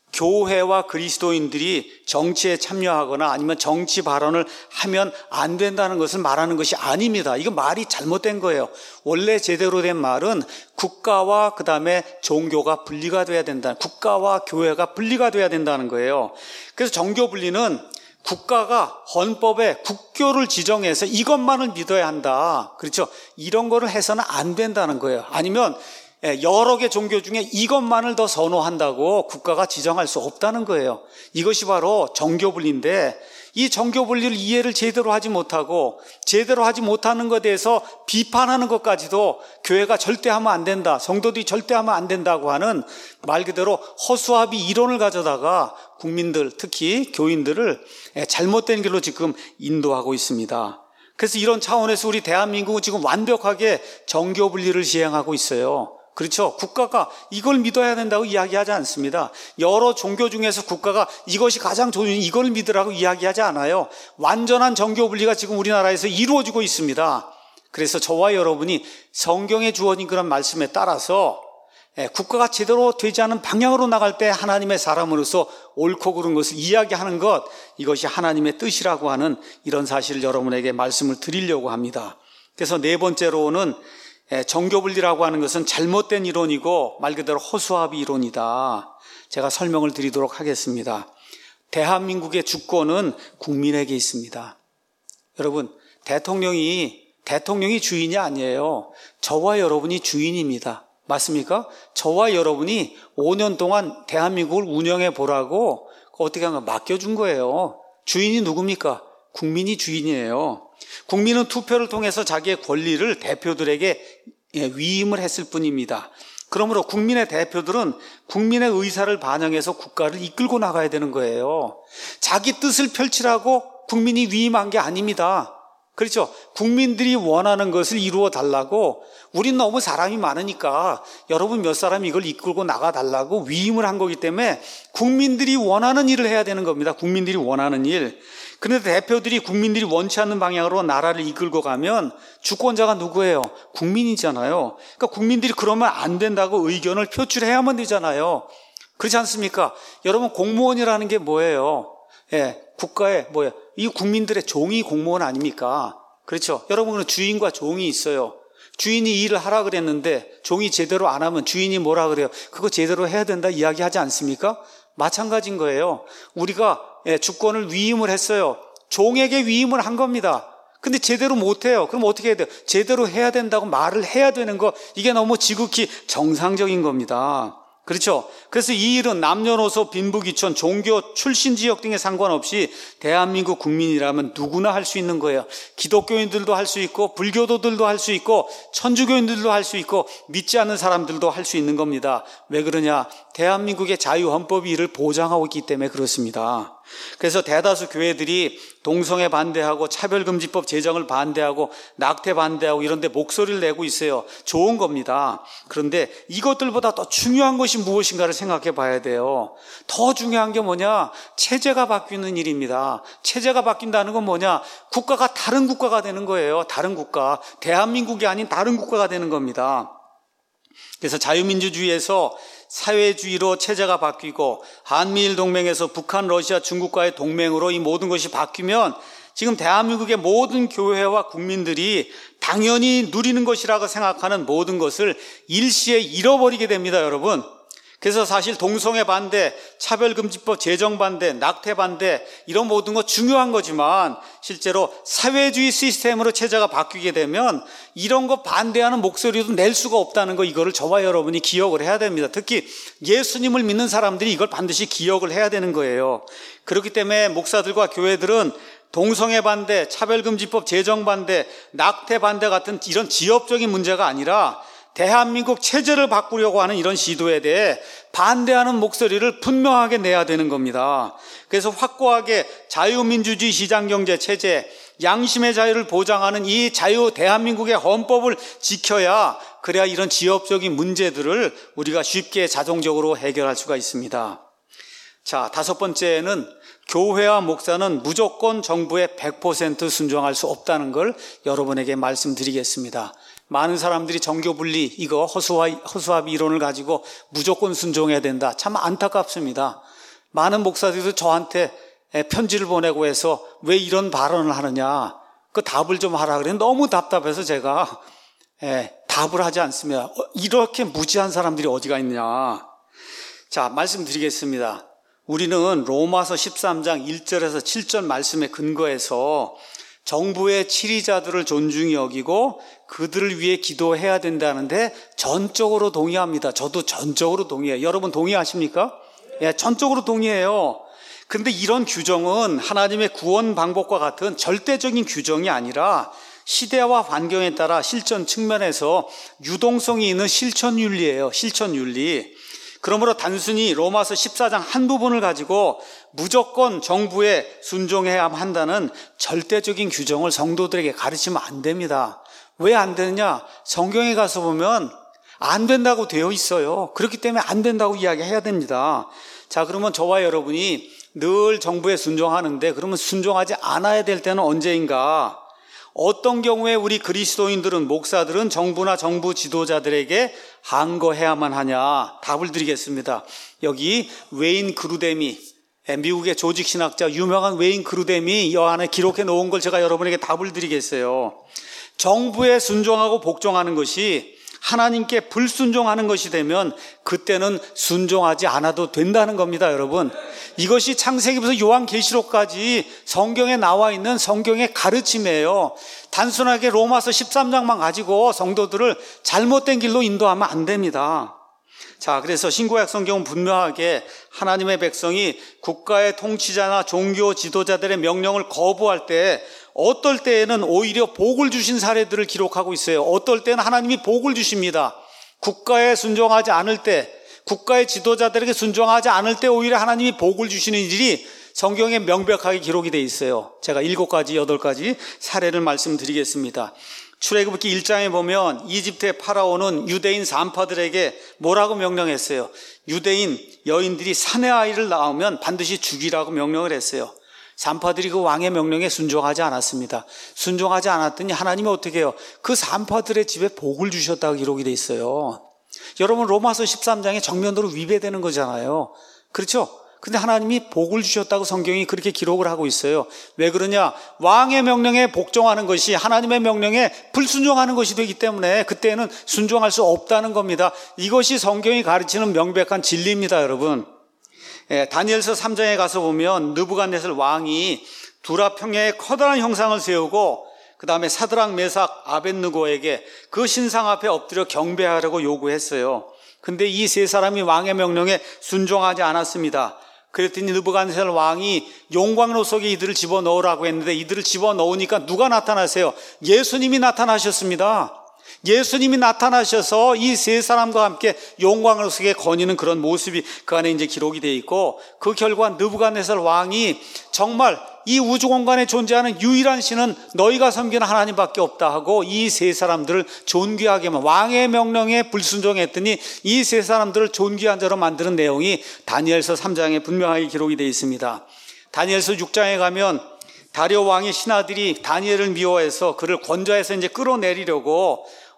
교회와 그리스도인들이 정치에 참여하거나 아니면 정치 발언을 하면 안 된다는 것을 말하는 것이 아닙니다. 이거 말이 잘못된 거예요. 원래 제대로 된 말은 국가와 그 다음에 종교가 분리가 돼야 된다. 국가와 교회가 분리가 돼야 된다는 거예요. 그래서 정교 분리는 국가가 헌법에 국교를 지정해서 이것만을 믿어야 한다. 그렇죠? 이런 거를 해서는 안 된다는 거예요. 아니면 여러 개 종교 중에 이것만을 더 선호한다고 국가가 지정할 수 없다는 거예요. 이것이 바로 정교분리인데 이 정교분리를 이해를 제대로 하지 못하고 제대로 하지 못하는 것에 대해서 비판하는 것까지도 교회가 절대 하면 안 된다, 성도들이 절대 하면 안 된다고 하는 말 그대로 허수아비 이론을 가져다가 국민들, 특히 교인들을 잘못된 길로 지금 인도하고 있습니다. 그래서 이런 차원에서 우리 대한민국은 지금 완벽하게 정교분리를 시행하고 있어요. 그렇죠? 국가가 이걸 믿어야 된다고 이야기하지 않습니다. 여러 종교 중에서 국가가 이것이 가장 좋은, 이걸 믿으라고 이야기하지 않아요. 완전한 정교분리가 지금 우리나라에서 이루어지고 있습니다. 그래서 저와 여러분이 성경에 주어진 그런 말씀에 따라서 국가가 제대로 되지 않은 방향으로 나갈 때 하나님의 사람으로서 옳고 그른 것을 이야기하는 것, 이것이 하나님의 뜻이라고 하는 이런 사실을 여러분에게 말씀을 드리려고 합니다. 그래서 네 번째로는 정교분리라고 하는 것은 잘못된 이론이고 말 그대로 허수아비 이론이다. 제가 설명을 드리도록 하겠습니다. 대한민국의 주권은 국민에게 있습니다. 여러분, 대통령이 대통령이 주인이 아니에요. 저와 여러분이 주인입니다. 맞습니까? 저와 여러분이 오 년 동안 대한민국을 운영해 보라고 어떻게 한 거 맡겨준 거예요. 주인이 누굽니까? 국민이 주인이에요. 국민은 투표를 통해서 자기의 권리를 대표들에게 위임을 했을 뿐입니다. 그러므로 국민의 대표들은 국민의 의사를 반영해서 국가를 이끌고 나가야 되는 거예요. 자기 뜻을 펼치라고 국민이 위임한 게 아닙니다. 그렇죠? 국민들이 원하는 것을 이루어 달라고, 우린 너무 사람이 많으니까 여러분 몇 사람이 이걸 이끌고 나가 달라고 위임을 한 거기 때문에 국민들이 원하는 일을 해야 되는 겁니다. 국민들이 원하는 일. 그런데 대표들이 국민들이 원치 않는 방향으로 나라를 이끌고 가면 주권자가 누구예요? 국민이잖아요. 그러니까 국민들이 그러면 안 된다고 의견을 표출해야만 되잖아요. 그렇지 않습니까? 여러분, 공무원이라는 게 뭐예요? 예, 국가의 뭐예요? 이 국민들의 종이 공무원 아닙니까? 그렇죠? 여러분은 주인과 종이 있어요. 주인이 일을 하라 그랬는데 종이 제대로 안 하면 주인이 뭐라 그래요? 그거 제대로 해야 된다 이야기하지 않습니까? 마찬가지인 거예요. 우리가 주권을 위임을 했어요. 종에게 위임을 한 겁니다. 근데 제대로 못해요. 그럼 어떻게 해야 돼요? 제대로 해야 된다고 말을 해야 되는 거, 이게 너무 지극히 정상적인 겁니다. 그렇죠? 그래서 이 일은 남녀노소, 빈부귀천, 종교, 출신 지역 등에 상관없이 대한민국 국민이라면 누구나 할 수 있는 거예요. 기독교인들도 할 수 있고 불교도들도 할 수 있고 천주교인들도 할 수 있고 믿지 않는 사람들도 할 수 있는 겁니다. 왜 그러냐? 대한민국의 자유헌법이 이를 보장하고 있기 때문에 그렇습니다. 그래서 대다수 교회들이 동성애 반대하고 차별금지법 제정을 반대하고 낙태 반대하고 이런 데 목소리를 내고 있어요. 좋은 겁니다. 그런데 이것들보다 더 중요한 것이 무엇인가를 생각해 봐야 돼요. 더 중요한 게 뭐냐? 체제가 바뀌는 일입니다. 체제가 바뀐다는 건 뭐냐? 국가가 다른 국가가 되는 거예요. 다른 국가. 대한민국이 아닌 다른 국가가 되는 겁니다. 그래서 자유민주주의에서 사회주의로 체제가 바뀌고 한미일 동맹에서 북한, 러시아, 중국과의 동맹으로 이 모든 것이 바뀌면 지금 대한민국의 모든 교회와 국민들이 당연히 누리는 것이라고 생각하는 모든 것을 일시에 잃어버리게 됩니다, 여러분. 그래서 사실 동성애 반대, 차별금지법 제정 반대, 낙태 반대 이런 모든 거 중요한 거지만 실제로 사회주의 시스템으로 체제가 바뀌게 되면 이런 거 반대하는 목소리도 낼 수가 없다는 거, 이거를 저와 여러분이 기억을 해야 됩니다. 특히 예수님을 믿는 사람들이 이걸 반드시 기억을 해야 되는 거예요. 그렇기 때문에 목사들과 교회들은 동성애 반대, 차별금지법 제정 반대, 낙태 반대 같은 이런 지역적인 문제가 아니라 대한민국 체제를 바꾸려고 하는 이런 시도에 대해 반대하는 목소리를 분명하게 내야 되는 겁니다. 그래서 확고하게 자유민주주의 시장경제 체제, 양심의 자유를 보장하는 이 자유 대한민국의 헌법을 지켜야, 그래야 이런 지역적인 문제들을 우리가 쉽게 자동적으로 해결할 수가 있습니다. 자, 다섯 번째는 교회와 목사는 무조건 정부에 백 퍼센트 순종할 수 없다는 걸 여러분에게 말씀드리겠습니다. 많은 사람들이 정교분리, 이거 허수아비, 허수아비 이론을 가지고 무조건 순종해야 된다. 참 안타깝습니다. 많은 목사들도 저한테 편지를 보내고 해서 왜 이런 발언을 하느냐, 그 답을 좀 하라 그래. 너무 답답해서 제가 예, 답을 하지 않습니다. 이렇게 무지한 사람들이 어디가 있느냐. 자, 말씀드리겠습니다. 우리는 로마서 십삼 장 일 절에서 칠 절 말씀에 근거해서 정부의 치리자들을 존중히 여기고 그들을 위해 기도해야 된다는데 전적으로 동의합니다. 저도 전적으로 동의해요. 여러분 동의하십니까? 예, 전적으로 동의해요. 그런데 이런 규정은 하나님의 구원 방법과 같은 절대적인 규정이 아니라 시대와 환경에 따라 실천 측면에서 유동성이 있는 실천윤리예요. 실천윤리. 그러므로 단순히 로마서 십사 장 한 부분을 가지고 무조건 정부에 순종해야 한다는 절대적인 규정을 성도들에게 가르치면 안 됩니다. 왜 안 되느냐? 성경에 가서 보면 안 된다고 되어 있어요. 그렇기 때문에 안 된다고 이야기해야 됩니다. 자, 그러면 저와 여러분이 늘 정부에 순종하는데 그러면 순종하지 않아야 될 때는 언제인가? 어떤 경우에 우리 그리스도인들은, 목사들은 정부나 정부 지도자들에게 항거해야만 하냐? 답을 드리겠습니다. 여기 웨인 그루뎀이, 미국의 조직신학자 유명한 웨인 그루뎀이 이 안에 기록해 놓은 걸 제가 여러분에게 답을 드리겠어요. 정부에 순종하고 복종하는 것이 하나님께 불순종하는 것이 되면 그때는 순종하지 않아도 된다는 겁니다, 여러분. 이것이 창세기부터 요한계시록까지 성경에 나와 있는 성경의 가르침이에요. 단순하게 로마서 십삼 장만 가지고 성도들을 잘못된 길로 인도하면 안 됩니다. 자, 그래서 신구약 성경은 분명하게 하나님의 백성이 국가의 통치자나 종교 지도자들의 명령을 거부할 때 어떨 때에는 오히려 복을 주신 사례들을 기록하고 있어요. 어떨 때는 하나님이 복을 주십니다. 국가에 순종하지 않을 때, 국가의 지도자들에게 순종하지 않을 때 오히려 하나님이 복을 주시는 일이 성경에 명백하게 기록이 되어 있어요. 제가 일곱 가지, 여덟 가지 사례를 말씀드리겠습니다. 출애굽기 일 장에 보면 이집트의 파라오는 유대인 산파들에게 뭐라고 명령했어요? 유대인 여인들이 사내 아이를 낳으면 반드시 죽이라고 명령을 했어요. 산파들이 그 왕의 명령에 순종하지 않았습니다. 순종하지 않았더니 하나님이 어떻게 해요? 그 산파들의 집에 복을 주셨다고 기록이 돼 있어요. 여러분, 로마서 십삼 장에 정면으로 위배되는 거잖아요. 그렇죠? 근데 하나님이 복을 주셨다고 성경이 그렇게 기록을 하고 있어요. 왜 그러냐? 왕의 명령에 복종하는 것이 하나님의 명령에 불순종하는 것이 되기 때문에 그때는 순종할 수 없다는 겁니다. 이것이 성경이 가르치는 명백한 진리입니다, 여러분. 예, 다니엘서 삼 장에 가서 보면 느부갓네살 왕이 두라 평야에 커다란 형상을 세우고 그 다음에 사드락, 메삭, 아벳느고에게 그 신상 앞에 엎드려 경배하라고 요구했어요. 근데 이 세 사람이 왕의 명령에 순종하지 않았습니다. 그랬더니 느부갓네살 왕이 용광로 속에 이들을 집어넣으라고 했는데 이들을 집어넣으니까 누가 나타나세요? 예수님이 나타나셨습니다. 예수님이 나타나셔서 이 세 사람과 함께 용광로 속에 거니는 그런 모습이 그 안에 이제 기록이 되어 있고, 그 결과 느부갓네살 왕이 정말 이 우주 공간에 존재하는 유일한 신은 너희가 섬기는 하나님밖에 없다 하고 이 세 사람들을 존귀하게만, 왕의 명령에 불순종했더니 이 세 사람들을 존귀한 자로 만드는 내용이 다니엘서 삼 장에 분명하게 기록이 되어 있습니다. 다니엘서 육 장에 가면 다리오 왕의 신하들이 다니엘을 미워해서 그를 권좌에서 이제 끌어내리려고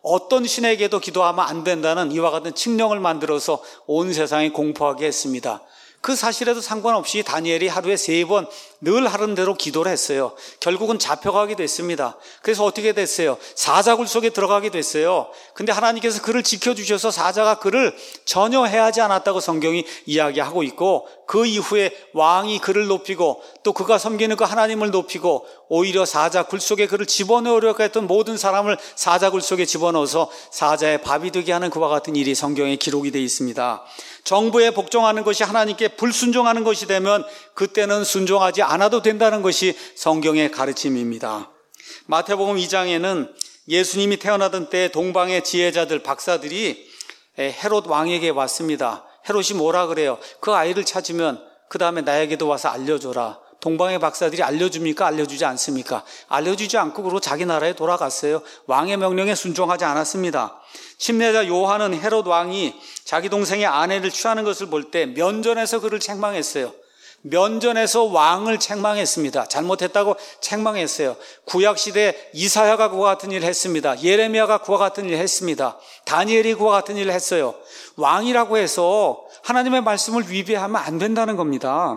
어떤 신에게도 기도하면 안 된다는 이와 같은 칙령을 만들어서 온 세상에 공포하게 했습니다. 그 사실에도 상관없이 다니엘이 하루에 세 번 늘 하는 대로 기도를 했어요. 결국은 잡혀가게 됐습니다. 그래서 어떻게 됐어요? 사자굴 속에 들어가게 됐어요. 근데 하나님께서 그를 지켜주셔서 사자가 그를 전혀 해하지 않았다고 성경이 이야기하고 있고, 그 이후에 왕이 그를 높이고 또 그가 섬기는 그 하나님을 높이고 오히려 사자굴 속에 그를 집어넣으려고 했던 모든 사람을 사자굴 속에 집어넣어서 사자의 밥이 되게 하는 그와 같은 일이 성경에 기록이 되어 있습니다. 정부에 복종하는 것이 하나님께 불순종하는 것이 되면 그때는 순종하지 않아도 된다는 것이 성경의 가르침입니다. 마태복음 이 장에는 예수님이 태어나던 때 동방의 지혜자들, 박사들이 헤롯 왕에게 왔습니다. 헤롯이 뭐라 그래요? 그 아이를 찾으면 그 다음에 나에게도 와서 알려줘라. 동방의 박사들이 알려줍니까? 알려주지 않습니까? 알려주지 않고 그러고 자기 나라에 돌아갔어요. 왕의 명령에 순종하지 않았습니다. 침례자 요한은 헤롯 왕이 자기 동생의 아내를 취하는 것을 볼 때 면전에서 그를 책망했어요. 면전에서 왕을 책망했습니다. 잘못했다고 책망했어요. 구약시대 이사야가 그와 같은 일을 했습니다. 예레미야가 그와 같은 일을 했습니다. 다니엘이 그와 같은 일을 했어요. 왕이라고 해서 하나님의 말씀을 위배하면 안 된다는 겁니다.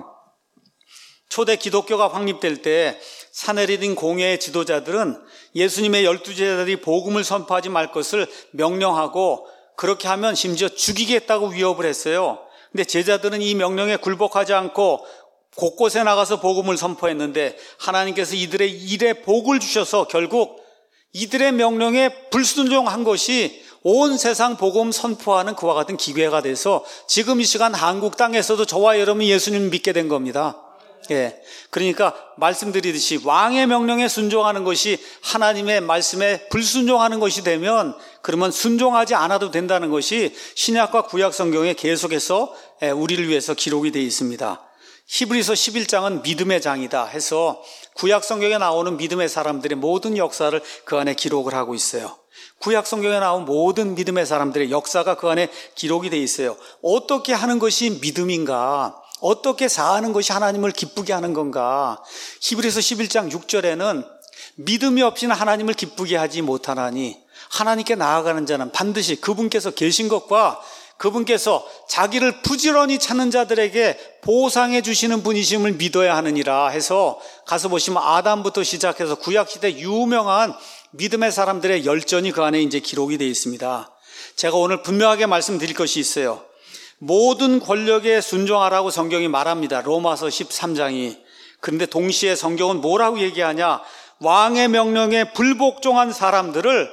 초대 기독교가 확립될 때 사내리딘 공회의 지도자들은 예수님의 열두 제자들이 복음을 선포하지 말 것을 명령하고, 그렇게 하면 심지어 죽이겠다고 위협을 했어요. 근데 제자들은 이 명령에 굴복하지 않고 곳곳에 나가서 복음을 선포했는데 하나님께서 이들의 일에 복을 주셔서 결국 이들의 명령에 불순종한 것이 온 세상 복음 선포하는 그와 같은 기회가 돼서 지금 이 시간 한국 땅에서도 저와 여러분이 예수님을 믿게 된 겁니다. 예. 그러니까 말씀드리듯이 왕의 명령에 순종하는 것이 하나님의 말씀에 불순종하는 것이 되면 그러면 순종하지 않아도 된다는 것이 신약과 구약 성경에 계속해서 우리를 위해서 기록이 되어 있습니다. 히브리서 십일 장은 믿음의 장이다 해서 구약 성경에 나오는 믿음의 사람들의 모든 역사를 그 안에 기록을 하고 있어요. 구약 성경에 나온 모든 믿음의 사람들의 역사가 그 안에 기록이 되어 있어요. 어떻게 하는 것이 믿음인가? 어떻게 사하는 것이 하나님을 기쁘게 하는 건가? 히브리서 십일 장 육 절에는 믿음이 없이는 하나님을 기쁘게 하지 못하나니 하나님께 나아가는 자는 반드시 그분께서 계신 것과 그분께서 자기를 부지런히 찾는 자들에게 보상해 주시는 분이심을 믿어야 하느니라 해서 가서 보시면 아담부터 시작해서 구약시대 유명한 믿음의 사람들의 열전이 그 안에 이제 기록이 되어 있습니다. 제가 오늘 분명하게 말씀드릴 것이 있어요. 모든 권력에 순종하라고 성경이 말합니다. 로마서 십삼 장이. 그런데 동시에 성경은 뭐라고 얘기하냐? 왕의 명령에 불복종한 사람들을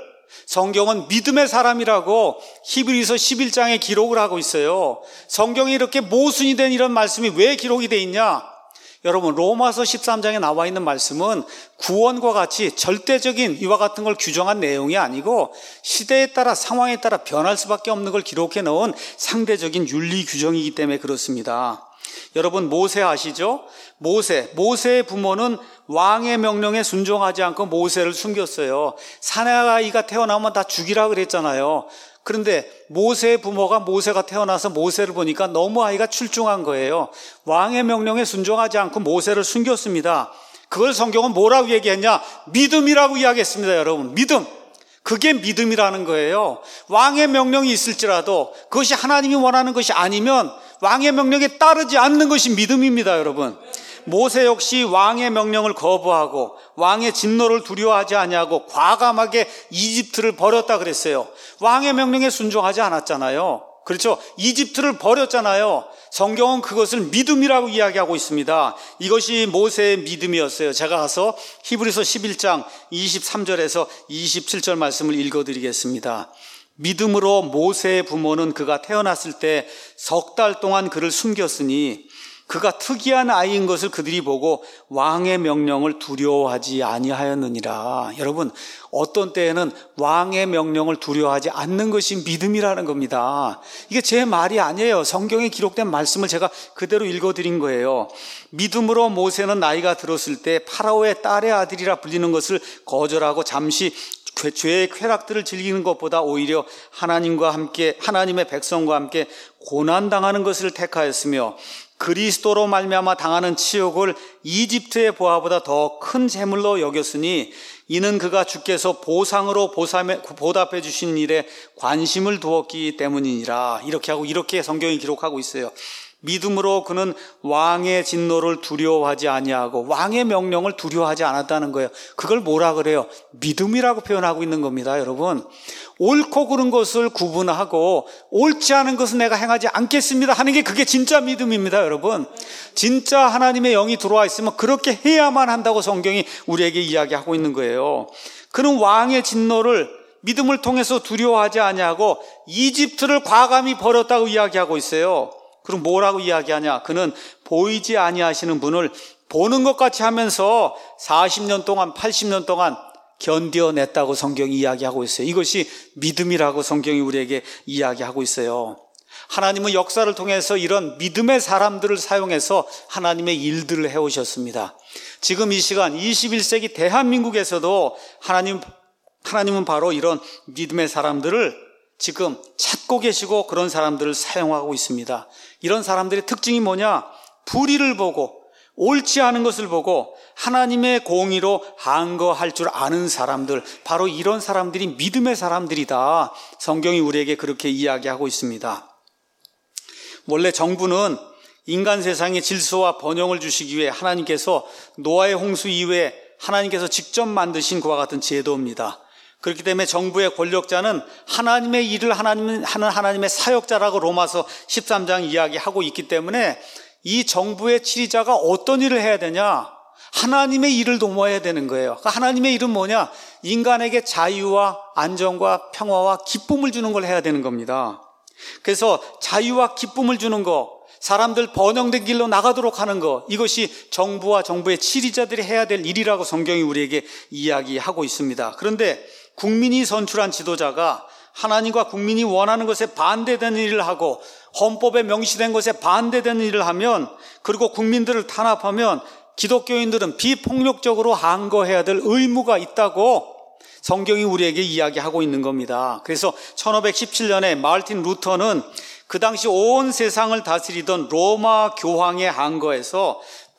성경은 믿음의 사람이라고 히브리서 십일 장에 기록을 하고 있어요. 성경이 이렇게 모순이 된 이런 말씀이 왜 기록이 돼 있냐? 여러분, 로마서 십삼 장에 나와 있는 말씀은 구원과 같이 절대적인 이와 같은 걸 규정한 내용이 아니고 시대에 따라 상황에 따라 변할 수밖에 없는 걸 기록해 놓은 상대적인 윤리 규정이기 때문에 그렇습니다. 여러분, 모세 아시죠? 모세, 모세의 부모는 왕의 명령에 순종하지 않고 모세를 숨겼어요. 사내아이가 태어나면 다 죽이라 그랬잖아요. 그런데 모세의 부모가 모세가 태어나서 모세를 보니까 너무 아이가 출중한 거예요. 왕의 명령에 순종하지 않고 모세를 숨겼습니다. 그걸 성경은 뭐라고 얘기했냐? 믿음이라고 이야기했습니다. 여러분, 믿음. 그게 믿음이라는 거예요. 왕의 명령이 있을지라도 그것이 하나님이 원하는 것이 아니면 왕의 명령에 따르지 않는 것이 믿음입니다. 여러분, 모세 역시 왕의 명령을 거부하고 왕의 진노를 두려워하지 아니하고 과감하게 이집트를 버렸다 그랬어요. 왕의 명령에 순종하지 않았잖아요. 그렇죠? 이집트를 버렸잖아요. 성경은 그것을 믿음이라고 이야기하고 있습니다. 이것이 모세의 믿음이었어요. 제가 가서 히브리서 십일 장 이십삼 절에서 이십칠 절 말씀을 읽어드리겠습니다. 믿음으로 모세의 부모는 그가 태어났을 때 석 달 동안 그를 숨겼으니 그가 특이한 아이인 것을 그들이 보고 왕의 명령을 두려워하지 아니하였느니라. 여러분, 어떤 때에는 왕의 명령을 두려워하지 않는 것이 믿음이라는 겁니다. 이게 제 말이 아니에요. 성경에 기록된 말씀을 제가 그대로 읽어드린 거예요. 믿음으로 모세는 나이가 들었을 때 파라오의 딸의 아들이라 불리는 것을 거절하고 잠시 죄의 쾌락들을 즐기는 것보다 오히려 하나님과 함께, 하나님의 백성과 함께 고난당하는 것을 택하였으며 그리스도로 말미암아 당하는 치욕을 이집트의 보화보다 더 큰 재물로 여겼으니 이는 그가 주께서 보상으로 보답해 주신 일에 관심을 두었기 때문이니라. 이렇게 하고 이렇게 성경이 기록하고 있어요. 믿음으로 그는 왕의 진노를 두려워하지 아니하고 왕의 명령을 두려워하지 않았다는 거예요. 그걸 뭐라 그래요? 믿음이라고 표현하고 있는 겁니다, 여러분. 옳고 그른 것을 구분하고 옳지 않은 것은 내가 행하지 않겠습니다 하는 게 그게 진짜 믿음입니다, 여러분. 진짜 하나님의 영이 들어와 있으면 그렇게 해야만 한다고 성경이 우리에게 이야기하고 있는 거예요. 그는 왕의 진노를 믿음을 통해서 두려워하지 아니하고 이집트를 과감히 버렸다고 이야기하고 있어요. 그럼 뭐라고 이야기하냐? 그는 보이지 아니하시는 분을 보는 것 같이 하면서 사십 년 동안, 팔십 년 동안 견뎌냈다고 성경이 이야기하고 있어요. 이것이 믿음이라고 성경이 우리에게 이야기하고 있어요. 하나님은 역사를 통해서 이런 믿음의 사람들을 사용해서 하나님의 일들을 해오셨습니다. 지금 이 시간 이십일 세기 대한민국에서도 하나님, 하나님은 바로 이런 믿음의 사람들을 지금 찾고 계시고 그런 사람들을 사용하고 있습니다. 이런 사람들의 특징이 뭐냐? 불의를 보고 옳지 않은 것을 보고 하나님의 공의로 항거할 줄 아는 사람들, 바로 이런 사람들이 믿음의 사람들이다. 성경이 우리에게 그렇게 이야기하고 있습니다. 원래 정부는 인간 세상의 질서와 번영을 주시기 위해 하나님께서 노아의 홍수 이후에 하나님께서 직접 만드신 그와 같은 제도입니다. 그렇기 때문에 정부의 권력자는 하나님의 일을 하나님, 하는 하나님의 사역자라고 로마서 십삼 장 이야기하고 있기 때문에 이 정부의 지휘자가 어떤 일을 해야 되냐? 하나님의 일을 도모해야 되는 거예요. 그러니까 하나님의 일은 뭐냐? 인간에게 자유와 안정과 평화와 기쁨을 주는 걸 해야 되는 겁니다. 그래서 자유와 기쁨을 주는 거, 사람들 번영된 길로 나가도록 하는 것, 이것이 정부와 정부의 지휘자들이 해야 될 일이라고 성경이 우리에게 이야기하고 있습니다. 그런데 국민이 선출한 지도자가 하나님과 국민이 원하는 것에 반대되는 일을 하고 헌법에 명시된 것에 반대되는 일을 하면, 그리고 국민들을 탄압하면 기독교인들은 비폭력적으로 항거해야 될 의무가 있다고 성경이 우리에게 이야기하고 있는 겁니다. 그래서 천오백십칠 년에 마르틴 루터는 그 당시 온 세상을 다스리던 로마 교황의 항거에서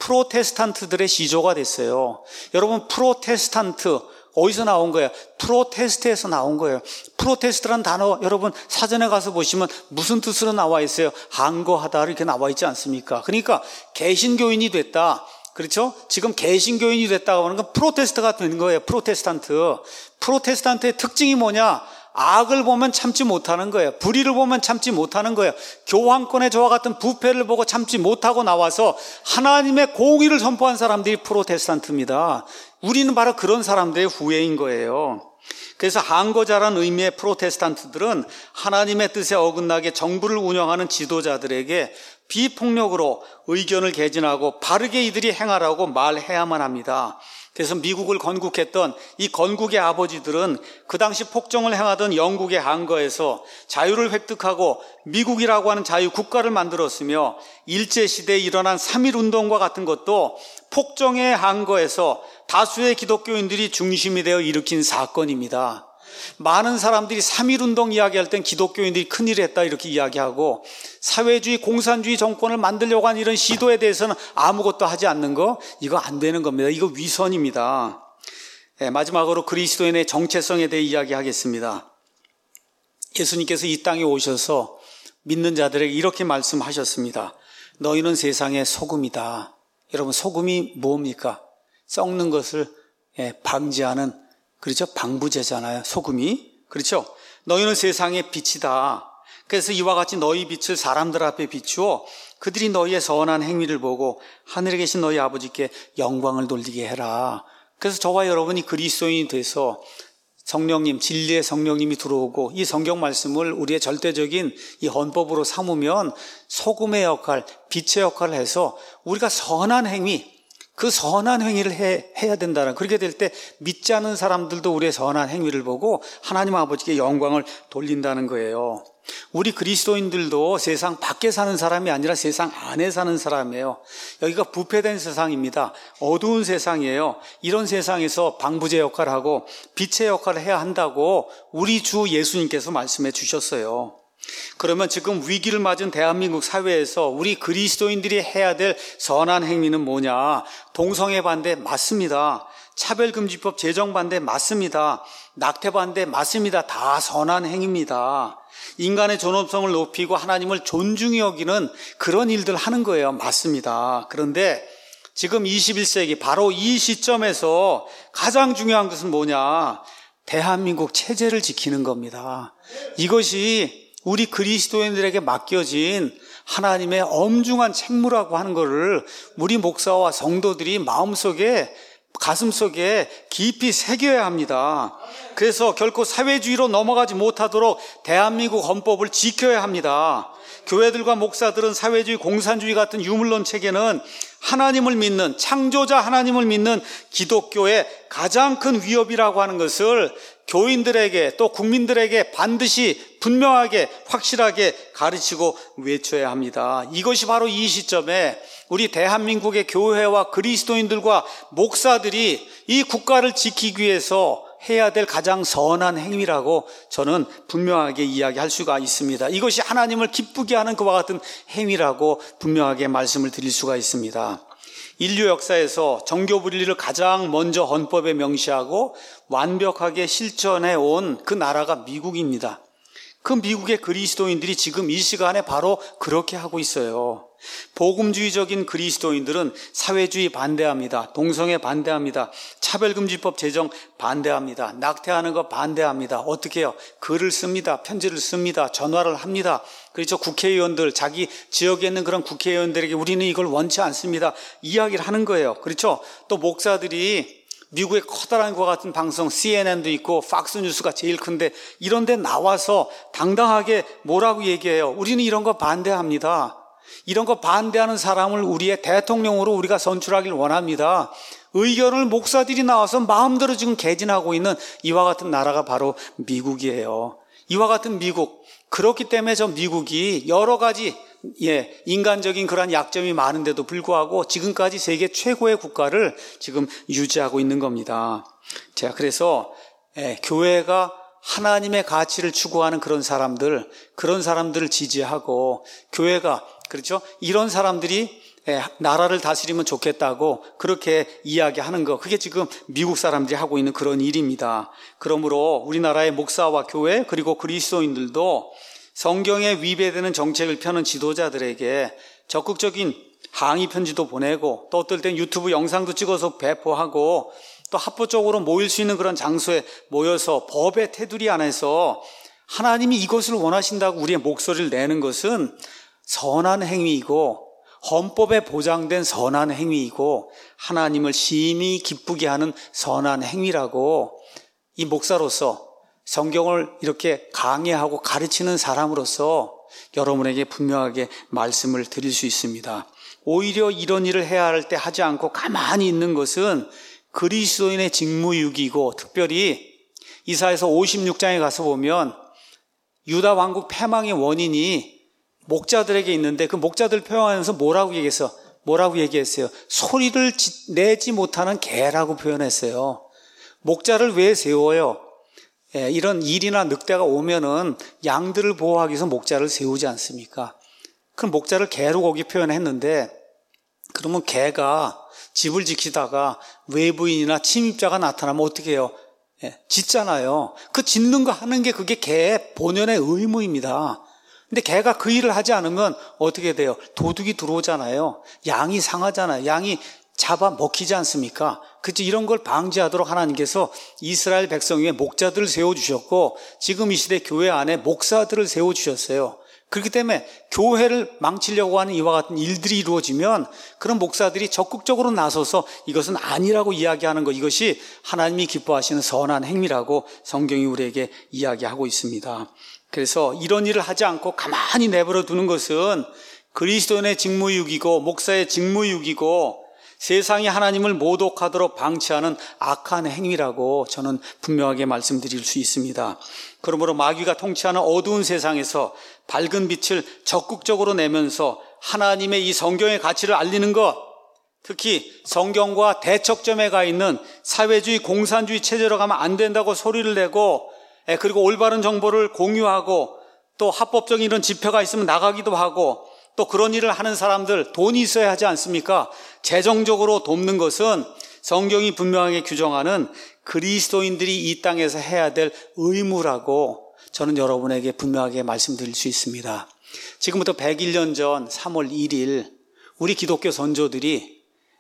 프로테스탄트들의 시조가 됐어요. 여러분, 프로테스탄트 어디서 나온 거예요? 프로테스트에서 나온 거예요. 프로테스트라는 단어 여러분 사전에 가서 보시면 무슨 뜻으로 나와 있어요? 항거하다 이렇게 나와 있지 않습니까? 그러니까 개신교인이 됐다. 그렇죠? 지금 개신교인이 됐다고 하는 건 프로테스트가 되는 거예요. 프로테스탄트. 프로테스탄트의 특징이 뭐냐? 악을 보면 참지 못하는 거예요. 불의를 보면 참지 못하는 거예요. 교황권의 저와 같은 부패를 보고 참지 못하고 나와서 하나님의 공의를 선포한 사람들이 프로테스탄트입니다. 우리는 바로 그런 사람들의 후예인 거예요. 그래서 항거자라는 의미의 프로테스탄트들은 하나님의 뜻에 어긋나게 정부를 운영하는 지도자들에게 비폭력으로 의견을 개진하고 바르게 이들이 행하라고 말해야만 합니다. 그래서 미국을 건국했던 이 건국의 아버지들은 그 당시 폭정을 행하던 영국의 항거에서 자유를 획득하고 미국이라고 하는 자유국가를 만들었으며, 일제시대에 일어난 삼일운동과 같은 것도 폭정의 항거에서 다수의 기독교인들이 중심이 되어 일으킨 사건입니다. 많은 사람들이 삼일운동 이야기할 땐 기독교인들이 큰일을 했다 이렇게 이야기하고, 사회주의 공산주의 정권을 만들려고 한 이런 시도에 대해서는 아무것도 하지 않는 거, 이거 안 되는 겁니다. 이거 위선입니다. 네, 마지막으로 그리스도인의 정체성에 대해 이야기하겠습니다. 예수님께서 이 땅에 오셔서 믿는 자들에게 이렇게 말씀하셨습니다. 너희는 세상의 소금이다. 여러분, 소금이 뭡니까? 썩는 것을 방지하는, 그렇죠? 방부제잖아요, 소금이. 그렇죠? 너희는 세상의 빛이다. 그래서 이와 같이 너희 빛을 사람들 앞에 비추어 그들이 너희의 선한 행위를 보고 하늘에 계신 너희 아버지께 영광을 돌리게 해라. 그래서 저와 여러분이 그리스도인이 돼서 성령님, 진리의 성령님이 들어오고 이 성경 말씀을 우리의 절대적인 이 헌법으로 삼으면 소금의 역할, 빛의 역할을 해서 우리가 선한 행위, 그 선한 행위를 해, 해야 된다는, 그렇게 될 때 믿지 않는 사람들도 우리의 선한 행위를 보고 하나님 아버지께 영광을 돌린다는 거예요. 우리 그리스도인들도 세상 밖에 사는 사람이 아니라 세상 안에 사는 사람이에요. 여기가 부패된 세상입니다. 어두운 세상이에요. 이런 세상에서 방부제 역할을 하고 빛의 역할을 해야 한다고 우리 주 예수님께서 말씀해 주셨어요. 그러면 지금 위기를 맞은 대한민국 사회에서 우리 그리스도인들이 해야 될 선한 행위는 뭐냐? 동성애 반대 맞습니다. 차별금지법 제정 반대 맞습니다. 낙태 반대 맞습니다. 다 선한 행위입니다. 인간의 존엄성을 높이고 하나님을 존중히 여기는 그런 일들 하는 거예요. 맞습니다. 그런데 지금 이십일 세기 바로 이 시점에서 가장 중요한 것은 뭐냐? 대한민국 체제를 지키는 겁니다. 이것이 우리 그리스도인들에게 맡겨진 하나님의 엄중한 책무라고 하는 것을 우리 목사와 성도들이 마음속에 가슴속에 깊이 새겨야 합니다. 그래서 결코 사회주의로 넘어가지 못하도록 대한민국 헌법을 지켜야 합니다. 교회들과 목사들은 사회주의, 공산주의 같은 유물론 체계는 하나님을 믿는, 창조자 하나님을 믿는 기독교의 가장 큰 위협이라고 하는 것을 교인들에게 또 국민들에게 반드시 분명하게 확실하게 가르치고 외쳐야 합니다. 이것이 바로 이 시점에 우리 대한민국의 교회와 그리스도인들과 목사들이 이 국가를 지키기 위해서 해야 될 가장 선한 행위라고 저는 분명하게 이야기할 수가 있습니다. 이것이 하나님을 기쁘게 하는 그와 같은 행위라고 분명하게 말씀을 드릴 수가 있습니다. 인류 역사에서 정교 분리를 가장 먼저 헌법에 명시하고 완벽하게 실천해 온 그 나라가 미국입니다. 그 미국의 그리스도인들이 지금 이 시간에 바로 그렇게 하고 있어요. 복음주의적인 그리스도인들은 사회주의 반대합니다. 동성애 반대합니다. 차별금지법 제정 반대합니다. 낙태하는 거 반대합니다. 어떻게 해요? 글을 씁니다. 편지를 씁니다. 전화를 합니다. 그렇죠. 국회의원들, 자기 지역에 있는 그런 국회의원들에게 우리는 이걸 원치 않습니다. 이야기를 하는 거예요. 그렇죠. 또 목사들이 미국의 커다란 것 같은 방송 씨엔엔도 있고 팍스뉴스가 제일 큰데 이런 데 나와서 당당하게 뭐라고 얘기해요? 우리는 이런 거 반대합니다. 이런 거 반대하는 사람을 우리의 대통령으로 우리가 선출하길 원합니다. 의견을 목사들이 나와서 마음대로 지금 개진하고 있는 이와 같은 나라가 바로 미국이에요. 이와 같은 미국. 그렇기 때문에 저 미국이 여러 가지 예, 인간적인 그런 약점이 많은데도 불구하고 지금까지 세계 최고의 국가를 지금 유지하고 있는 겁니다. 제가 그래서 예, 교회가 하나님의 가치를 추구하는 그런 사람들, 그런 사람들을 지지하고 교회가 그렇죠? 이런 사람들이 예, 나라를 다스리면 좋겠다고 그렇게 이야기하는 거, 그게 지금 미국 사람들이 하고 있는 그런 일입니다. 그러므로 우리나라의 목사와 교회 그리고 그리스도인들도 성경에 위배되는 정책을 펴는 지도자들에게 적극적인 항의 편지도 보내고 또 어떨 땐 유튜브 영상도 찍어서 배포하고 또 합법적으로 모일 수 있는 그런 장소에 모여서 법의 테두리 안에서 하나님이 이것을 원하신다고 우리의 목소리를 내는 것은 선한 행위이고 헌법에 보장된 선한 행위이고 하나님을 심히 기쁘게 하는 선한 행위라고 이 목사로서 성경을 이렇게 강의하고 가르치는 사람으로서 여러분에게 분명하게 말씀을 드릴 수 있습니다. 오히려 이런 일을 해야 할 때 하지 않고 가만히 있는 것은 그리스도인의 직무유기고, 특별히 이사야서 오십육 장에 가서 보면 유다 왕국 패망의 원인이 목자들에게 있는데 그 목자들 표현하면서 뭐라고 얘기했어? 뭐라고 얘기했어요? 소리를 내지 못하는 개라고 표현했어요. 목자를 왜 세워요? 예, 이런 일이나 늑대가 오면은 양들을 보호하기 위해서 목자를 세우지 않습니까? 그럼 목자를 개로 거기 표현했는데, 그러면 개가 집을 지키다가 외부인이나 침입자가 나타나면 어떻게 해요? 예, 짖잖아요. 그 짖는 거 하는 게 그게 개의 본연의 의무입니다. 근데 개가 그 일을 하지 않으면 어떻게 돼요? 도둑이 들어오잖아요. 양이 상하잖아요. 양이 잡아 먹히지 않습니까? 그치, 이런 걸 방지하도록 하나님께서 이스라엘 백성 위에 목자들을 세워주셨고 지금 이 시대 교회 안에 목사들을 세워주셨어요. 그렇기 때문에 교회를 망치려고 하는 이와 같은 일들이 이루어지면 그런 목사들이 적극적으로 나서서 이것은 아니라고 이야기하는 것, 이것이 하나님이 기뻐하시는 선한 행위라고 성경이 우리에게 이야기하고 있습니다. 그래서 이런 일을 하지 않고 가만히 내버려 두는 것은 그리스도인의 직무유기고 목사의 직무유기고 세상이 하나님을 모독하도록 방치하는 악한 행위라고 저는 분명하게 말씀드릴 수 있습니다. 그러므로 마귀가 통치하는 어두운 세상에서 밝은 빛을 적극적으로 내면서 하나님의 이 성경의 가치를 알리는 것, 특히 성경과 대척점에 가 있는 사회주의, 공산주의 체제로 가면 안 된다고 소리를 내고, 그리고 올바른 정보를 공유하고 또 합법적인 이런 집회가 있으면 나가기도 하고, 또 그런 일을 하는 사람들 돈이 있어야 하지 않습니까? 재정적으로 돕는 것은 성경이 분명하게 규정하는 그리스도인들이 이 땅에서 해야 될 의무라고 저는 여러분에게 분명하게 말씀드릴 수 있습니다. 지금부터 백일 년 전 삼월 일일 우리 기독교 선조들이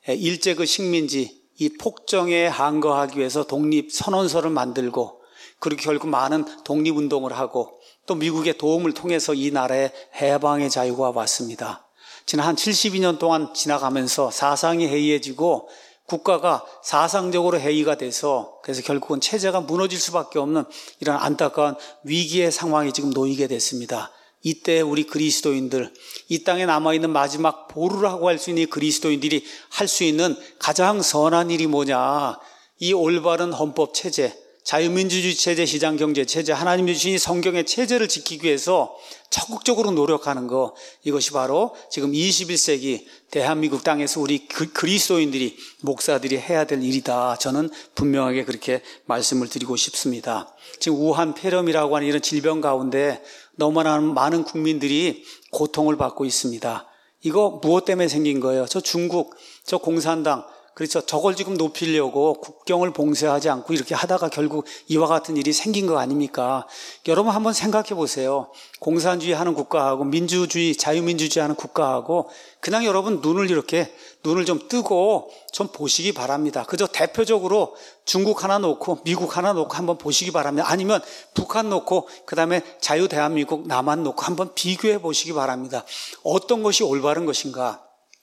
일제 그 식민지 이 폭정에 항거하기 위해서 독립선언서를 만들고, 그리고 결국 많은 독립운동을 하고 또 미국의 도움을 통해서 이 나라의 해방의 자유가 왔습니다. 지난 한 칠십이 년 동안 지나가면서 사상이 해이해지고 국가가 사상적으로 해이가 돼서, 그래서 결국은 체제가 무너질 수밖에 없는 이런 안타까운 위기의 상황에 지금 놓이게 됐습니다. 이때 우리 그리스도인들, 이 땅에 남아있는 마지막 보루라고 할 수 있는 그리스도인들이 할 수 있는 가장 선한 일이 뭐냐? 이 올바른 헌법 체제, 자유민주주의 체제, 시장경제 체제, 하나님이 주신 성경의 체제를 지키기 위해서 적극적으로 노력하는 것, 이것이 바로 지금 이십일 세기 대한민국 땅에서 우리 그리스도인들이, 목사들이 해야 될 일이다. 저는 분명하게 그렇게 말씀을 드리고 싶습니다. 지금 우한 폐렴이라고 하는 이런 질병 가운데 너무나 많은 국민들이 고통을 받고 있습니다. 이거 무엇 때문에 생긴 거예요? 저 중국, 저 공산당, 그렇죠. 저걸 지금 높이려고 국경을 봉쇄하지 않고 이렇게 하다가 결국 이와 같은 일이 생긴 거 아닙니까? 여러분 한번 생각해 보세요. 공산주의 하는 국가하고 민주주의, 자유민주주의 하는 국가하고 그냥 여러분 눈을 이렇게, 눈을 좀 뜨고 좀 보시기 바랍니다. 그저 대표적으로 중국 하나 놓고 미국 하나 놓고 한번 보시기 바랍니다. 아니면 북한 놓고 그 다음에 자유 대한민국 남한 놓고 한번 비교해 보시기 바랍니다. 어떤 것이 올바른 것인가?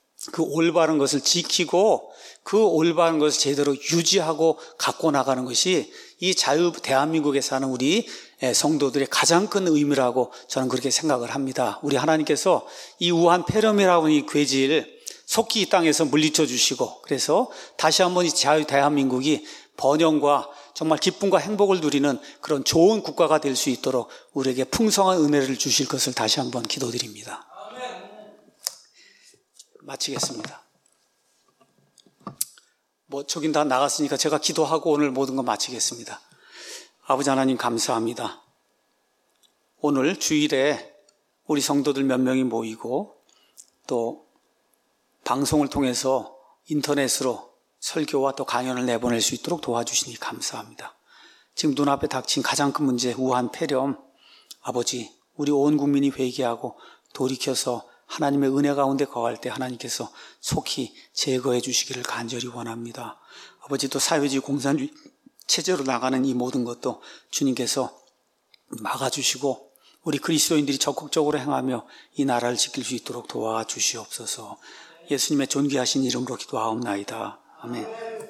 그 올바른 것을 지키고 그 올바른 것을 제대로 유지하고 갖고 나가는 것이 이 자유 대한민국에 사는 우리 성도들의 가장 큰 의미라고 저는 그렇게 생각을 합니다. 우리 하나님께서 이 우한 폐렴이라고 하는 이 괴질 속히 이 땅에서 물리쳐 주시고, 그래서 다시 한번 이 자유 대한민국이 번영과 정말 기쁨과 행복을 누리는 그런 좋은 국가가 될 수 있도록 우리에게 풍성한 은혜를 주실 것을 다시 한번 기도드립니다. 마치겠습니다. 뭐 저긴 다 나갔으니까 제가 기도하고 오늘 모든 거 마치겠습니다. 아버지 하나님 감사합니다. 오늘 주일에 우리 성도들 몇 명이 모이고 또 방송을 통해서 인터넷으로 설교와 또 강연을 내보낼 수 있도록 도와주시니 감사합니다. 지금 눈앞에 닥친 가장 큰 문제 우한 폐렴, 아버지 우리 온 국민이 회개하고 돌이켜서 하나님의 은혜 가운데 거할 때 하나님께서 속히 제거해 주시기를 간절히 원합니다. 아버지 또 사회주의 공산주의 체제로 나가는 이 모든 것도 주님께서 막아주시고 우리 그리스도인들이 적극적으로 행하며 이 나라를 지킬 수 있도록 도와주시옵소서. 예수님의 존귀하신 이름으로 기도하옵나이다. 아멘.